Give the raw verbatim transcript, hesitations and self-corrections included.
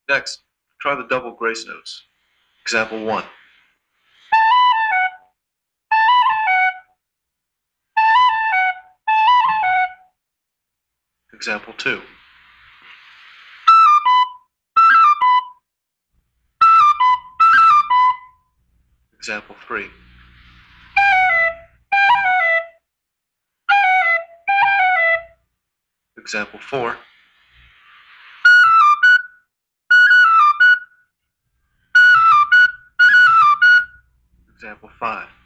Next, try the double grace notes. Example one. Example two. Example three. Example four. Example five.